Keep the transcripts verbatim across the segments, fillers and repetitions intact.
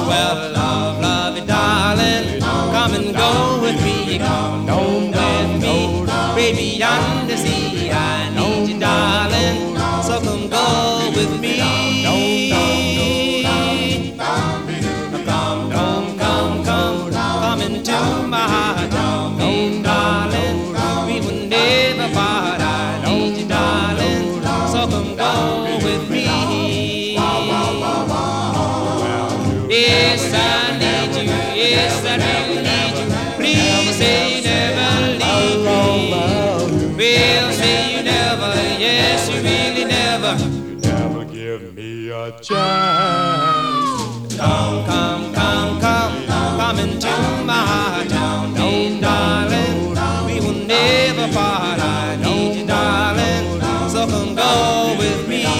Well, love, love you, darling. Come and go with me. Come on with me. Baby, yonder sea, I need you, darling. So come go with me. Come, come, come, come, come into my heart. Come in, darling. We will never part. I need you, darling. So come go with me. Yes, I need you. Yes, I really need you. Please say you never leave me. Well, say you never. Yes, you really never. You never give me a chance. Come, come, come, come, come into my heart. Come in, darling. We will never part. I need you, darling. So come go with me.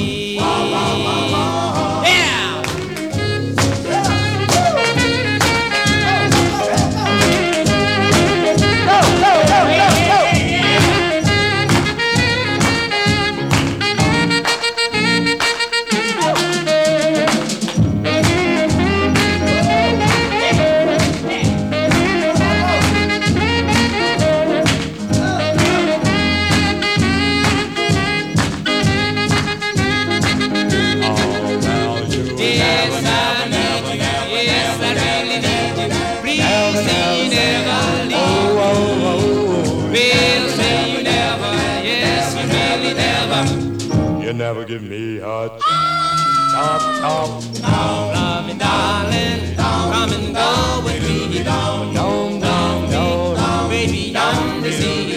You never give me a top, top. Come, love me, darling. Come and go with me. Come, don't, don't, don't, baby, yonder sea.